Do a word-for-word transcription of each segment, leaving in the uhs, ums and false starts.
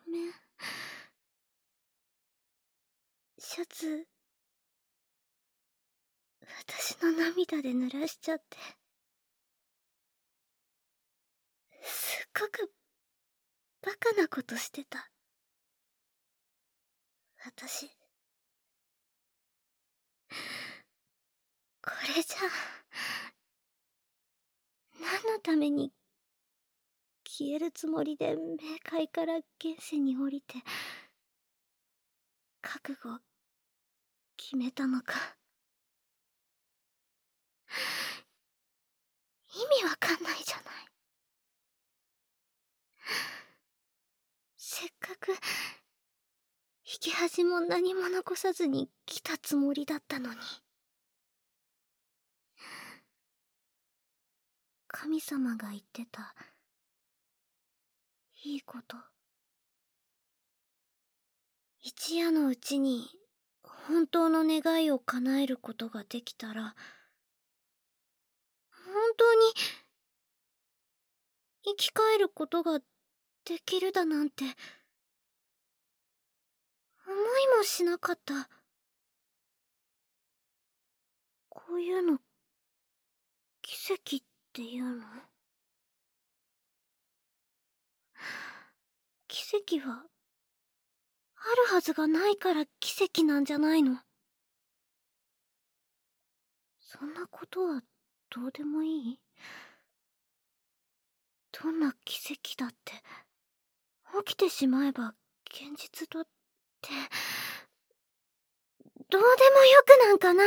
ごめん。シャツ、私の涙で濡らしちゃって。すっごく、バカなことしてた。私。これじゃ何のために消えるつもりで冥界から現世に降りて覚悟決めたのか。意味わかんないじゃない。せっかく引き恥も何も残さずに来たつもりだったのに。神様が言ってたいいこと、一夜のうちに本当の願いを叶えることができたら、本当に生き返ることができるだなんて思いもしなかった。こういうの奇跡っていうの？奇跡はあるはずがないから奇跡なんじゃないの？そんなことはどうでもいい？どんな奇跡だって起きてしまえば現実だって、どうでもよくなんかない。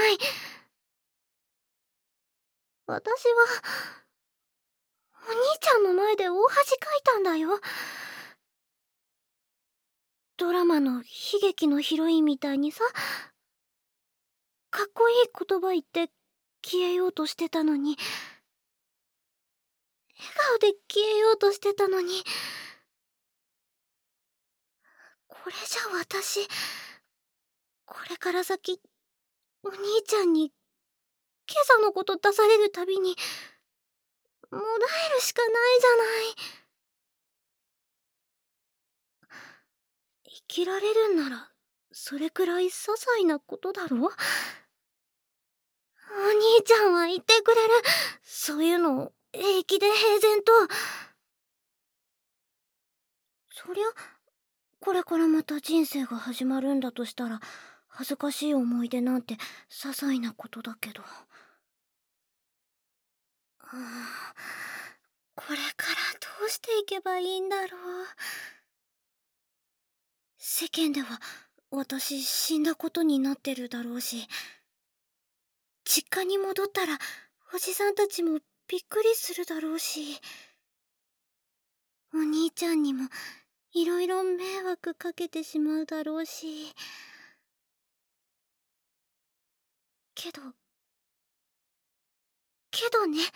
私はお兄ちゃんの前で大恥かいたんだよ。ドラマの悲劇のヒロインみたいにさ、かっこいい言葉言って消えようとしてたのに、笑顔で消えようとしてたのに、これじゃ私、これから先お兄ちゃんに今朝のこと出されるたびにもだえるしかないじゃない。生きられるんならそれくらい些細なことだろ。お兄ちゃんは言ってくれる。そういうのを平気で平然と。そりゃこれからまた人生が始まるんだとしたら恥ずかしい思い出なんて些細なことだけど、はあ、これからどうしていけばいいんだろう。世間では私死んだことになってるだろうし、実家に戻ったらおじさんたちもびっくりするだろうし、お兄ちゃんにもいろいろ迷惑かけてしまうだろうし。けどけどね、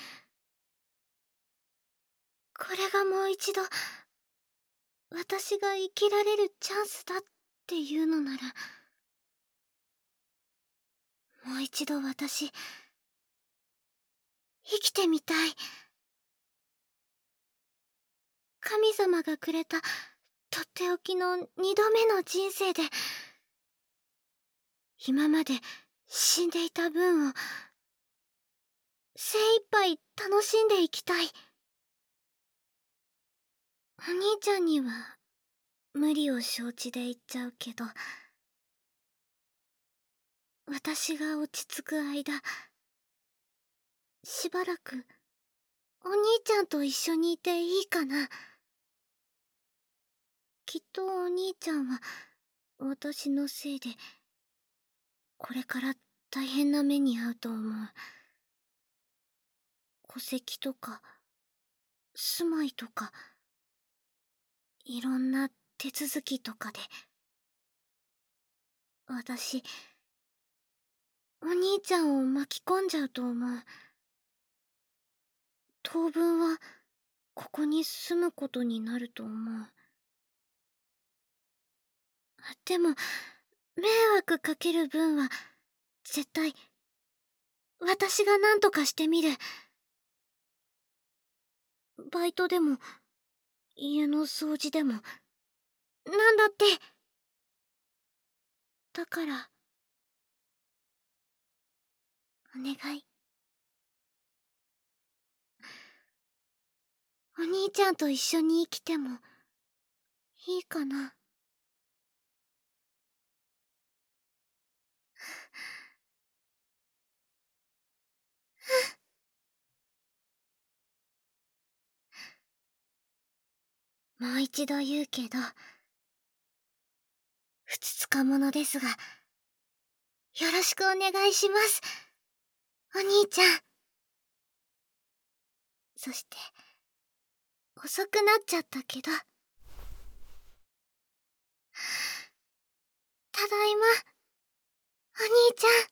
これがもう一度私が生きられるチャンスだっていうのなら、もう一度私生きてみたい。神様がくれたとっておきの二度目の人生で、今まで死んでいた分を精一杯楽しんでいきたい。お兄ちゃんには無理を承知で言っちゃうけど、私が落ち着く間、しばらくお兄ちゃんと一緒にいていいかな。きっとお兄ちゃんは私のせいでこれから大変な目に遭うと思う。戸籍とか住まいとかいろんな手続きとかで、私お兄ちゃんを巻き込んじゃうと思う。当分はここに住むことになると思う。でも迷惑かける分は絶対私が何とかしてみる。バイトでも家の掃除でもなんだって。だからお願い。お兄ちゃんと一緒に生きてもいいかな。もう一度言うけど、ふつつか者ですが、よろしくお願いします、お兄ちゃん。そして、遅くなっちゃったけど。ただいま、お兄ちゃん。